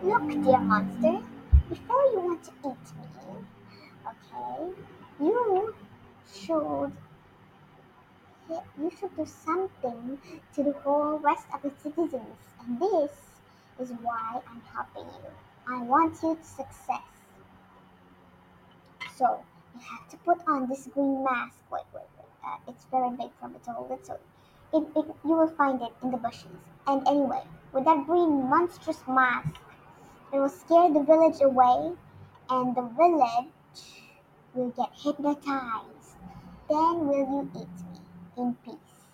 Look, dear monster, before you want to eat me, okay, you should you should do something to the whole rest of the citizens, and this is why I'm helping you. I want you to success. So you have to put on this green mask. Wait. It's very big for me to hold it, so you will find it in the bushes. And anyway, with that green monstrous mask, it will scare the village away, and the village will get hypnotized. Then will you eat me in peace?